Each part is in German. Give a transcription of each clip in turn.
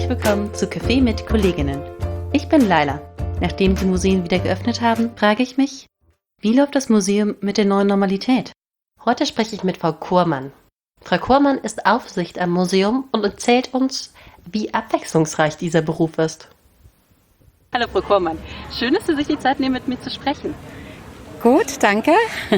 herzlich willkommen zu Café mit Kolleginnen. Ich bin Laila. Nachdem die Museen wieder geöffnet haben, frage ich mich, wie läuft das Museum mit der neuen Normalität? Heute spreche ich mit Frau Kohrmann. Frau Kohrmann ist Aufsicht am Museum und erzählt uns, wie abwechslungsreich dieser Beruf ist. Hallo Frau Kohrmann, schön, dass Sie sich die Zeit nehmen, mit mir zu sprechen. Gut, danke.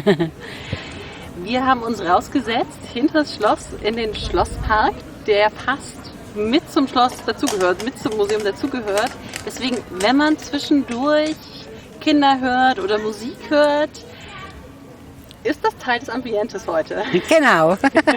Wir haben uns rausgesetzt hinter das Schloss in den Schlosspark, der fast mit zum Schloss dazugehört, mit zum Museum dazugehört. Deswegen, wenn man zwischendurch Kinder hört oder Musik hört, ist das Teil des Ambientes heute. Genau.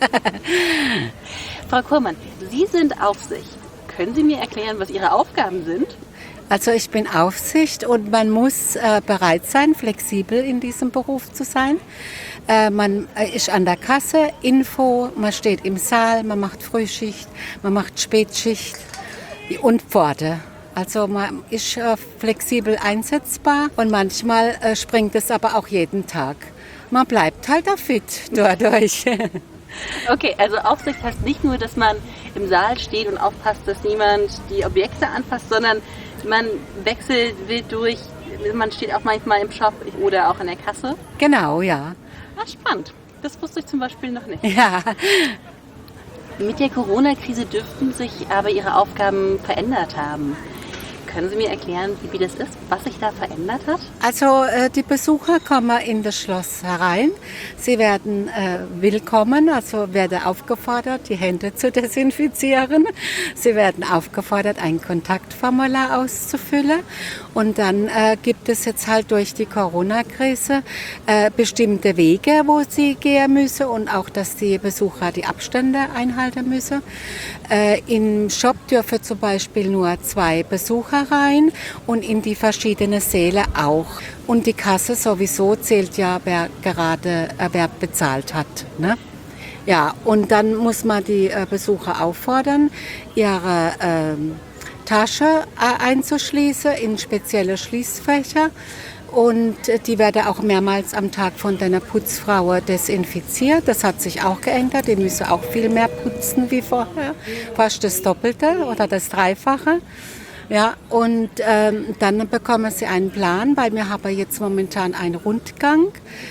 Frau Kohrmann, Sie sind Aufsicht. Können Sie mir erklären, was Ihre Aufgaben sind? Also ich bin Aufsicht und man muss bereit sein, flexibel in diesem Beruf zu sein. Man ist an der Kasse, Info, man steht im Saal, man macht Frühschicht, man macht Spätschicht und Pforte. Also man ist flexibel einsetzbar und manchmal springt es aber auch jeden Tag. Man bleibt halt auch fit dadurch. Okay, also Aufsicht heißt nicht nur, dass man im Saal steht und aufpasst, dass niemand die Objekte anfasst, sondern man wechselt wild durch, man steht auch manchmal im Shop oder auch in der Kasse. Genau, ja. Ah, spannend. Das wusste ich zum Beispiel noch nicht. Ja. Mit der Corona-Krise dürften sich aber Ihre Aufgaben verändert haben. Können Sie mir erklären, wie das ist, was sich da verändert hat? Also die Besucher kommen in das Schloss herein. Sie werden willkommen, also werden aufgefordert, die Hände zu desinfizieren. Sie werden aufgefordert, ein Kontaktformular auszufüllen. Und dann gibt es jetzt halt durch die Corona-Krise bestimmte Wege, wo sie gehen müssen und auch, dass die Besucher die Abstände einhalten müssen. Im Shop dürfen zum Beispiel nur 2 Besucher rein und in die verschiedenen Säle auch. Und die Kasse sowieso zählt ja, wer bezahlt hat. Ne? Ja, und dann muss man die Besucher auffordern, ihre Tasche einzuschließen in spezielle Schließfächer. Und die werden auch mehrmals am Tag von der Putzfrau desinfiziert. Das hat sich auch geändert. Die müssen auch viel mehr putzen wie vorher. Fast das Doppelte oder das Dreifache. Ja, und dann bekommen sie einen Plan, weil wir haben jetzt momentan einen Rundgang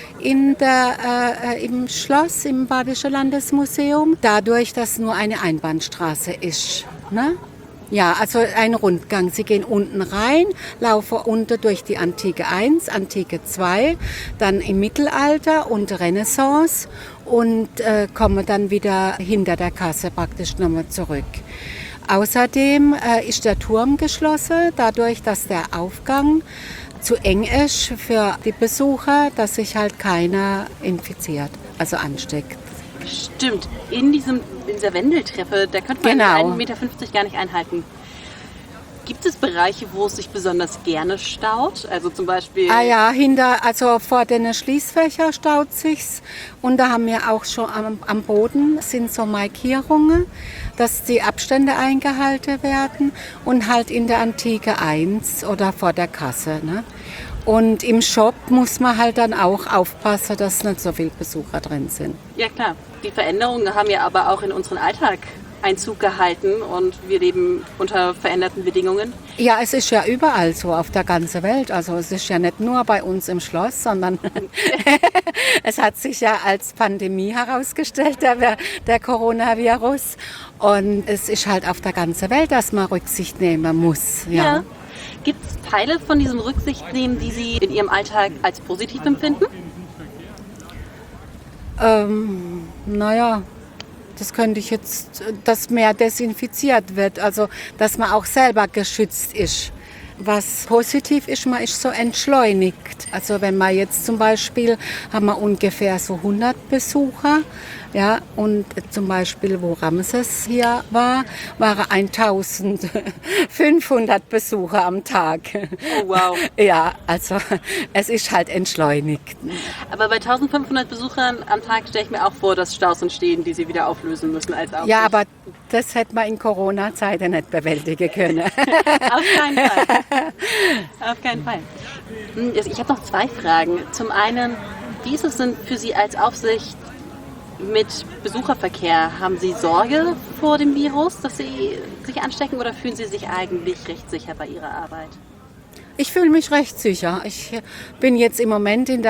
im Schloss, im Badischen Landesmuseum. Dadurch, dass nur eine Einbahnstraße ist. Ne? Ja, also ein Rundgang. Sie gehen unten rein, laufen unten durch die Antike 1, Antike 2, dann im Mittelalter und Renaissance und kommen dann wieder hinter der Kasse praktisch nochmal zurück. Außerdem ist der Turm geschlossen, dadurch, dass der Aufgang zu eng ist für die Besucher, dass sich halt keiner infiziert, also ansteckt. Stimmt, in dieser Wendeltreppe, da könnte man 1,50 Meter gar nicht einhalten. Gibt es Bereiche, wo es sich besonders gerne staut? Also zum Beispiel... Also vor den Schließfächern staut sich's. Und da haben wir auch schon am Boden sind so Markierungen, dass die Abstände eingehalten werden. Und halt in der Antike 1 oder vor der Kasse. Ne? Und im Shop muss man halt dann auch aufpassen, dass nicht so viele Besucher drin sind. Ja klar, die Veränderungen haben ja aber auch in unseren Alltag Einzug gehalten und wir leben unter veränderten Bedingungen. Ja, es ist ja überall so auf der ganzen Welt. Also es ist ja nicht nur bei uns im Schloss, sondern es hat sich ja als Pandemie herausgestellt, der Coronavirus. Und es ist halt auf der ganzen Welt, dass man Rücksicht nehmen muss. Ja. Gibt es Teile von diesem Rücksichtnehmen, die Sie in Ihrem Alltag als positiv empfinden? Das könnte ich jetzt, dass mehr desinfiziert wird, also dass man auch selber geschützt ist. Was positiv ist, man ist so entschleunigt. Also wenn man jetzt zum Beispiel, haben wir ungefähr so 100 Besucher, ja, und zum Beispiel, wo Ramses hier war, waren 1500 Besucher am Tag. Oh, wow. Ja, also es ist halt entschleunigt. Aber bei 1500 Besuchern am Tag stelle ich mir auch vor, dass Staus entstehen, die Sie wieder auflösen müssen als Aufsicht. Ja, aber das hätte man in Corona-Zeiten nicht bewältigen können. Auf keinen Fall. Auf keinen Fall. Ich habe noch 2 Fragen. Zum einen, wie ist es denn für Sie als Aufsicht, mit Besucherverkehr, haben Sie Sorge vor dem Virus, dass Sie sich anstecken oder fühlen Sie sich eigentlich recht sicher bei Ihrer Arbeit? Ich fühle mich recht sicher. Ich bin jetzt im Moment an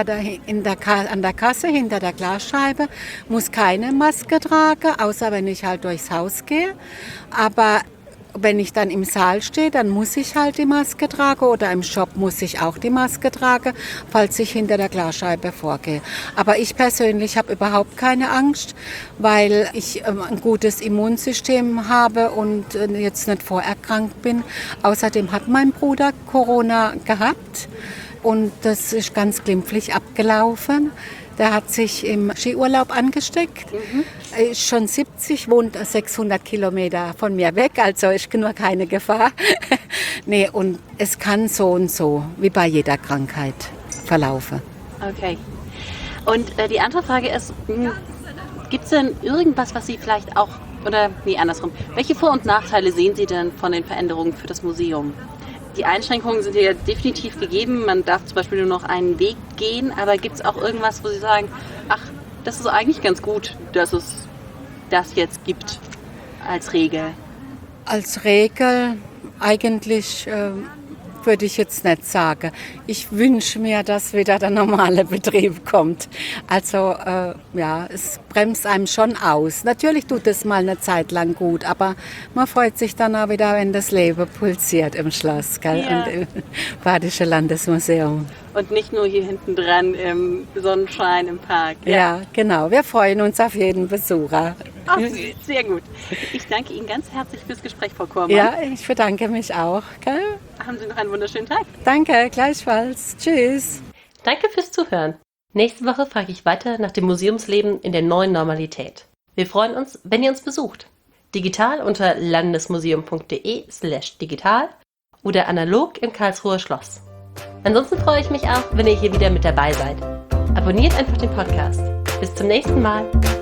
der Kasse hinter der Glasscheibe, muss keine Maske tragen, außer wenn ich halt durchs Haus gehe. Aber wenn ich dann im Saal stehe, dann muss ich halt die Maske tragen oder im Shop muss ich auch die Maske tragen, falls ich hinter der Glasscheibe vorgehe. Aber ich persönlich habe überhaupt keine Angst, weil ich ein gutes Immunsystem habe und jetzt nicht vorerkrankt bin. Außerdem hat mein Bruder Corona gehabt und das ist ganz glimpflich abgelaufen. Der hat sich im Skiurlaub angesteckt. Er ist schon 70, wohnt 600 Kilometer von mir weg, also ist nur keine Gefahr. Nee, und es kann so und so, wie bei jeder Krankheit, verlaufen. Okay. Und die andere Frage ist, gibt es denn irgendwas, was Sie vielleicht auch, andersrum, welche Vor- und Nachteile sehen Sie denn von den Veränderungen für das Museum? Die Einschränkungen sind ja definitiv gegeben. Man darf zum Beispiel nur noch einen Weg gehen. Aber gibt es auch irgendwas, wo Sie sagen, ach, das ist eigentlich ganz gut, dass es das jetzt gibt als Regel? Als Regel eigentlich würde ich jetzt nicht sagen. Ich wünsche mir, dass wieder der normale Betrieb kommt. Also es bremst einem schon aus. Natürlich tut es mal eine Zeit lang gut, aber man freut sich dann auch wieder, wenn das Leben pulsiert im Schloss, gell? Ja. Und im Badischen Landesmuseum. Und nicht nur hier hinten dran im Sonnenschein im Park. Ja, genau. Wir freuen uns auf jeden Besucher. Ach, sehr gut. Ich danke Ihnen ganz herzlich fürs Gespräch, Frau Kormann. Ja, ich bedanke mich auch. Gell? Haben Sie noch einen wunderschönen Tag. Danke, gleichfalls. Tschüss. Danke fürs Zuhören. Nächste Woche frage ich weiter nach dem Museumsleben in der neuen Normalität. Wir freuen uns, wenn ihr uns besucht. Digital unter landesmuseum.de/digital oder analog im Karlsruher Schloss. Ansonsten freue ich mich auch, wenn ihr hier wieder mit dabei seid. Abonniert einfach den Podcast. Bis zum nächsten Mal.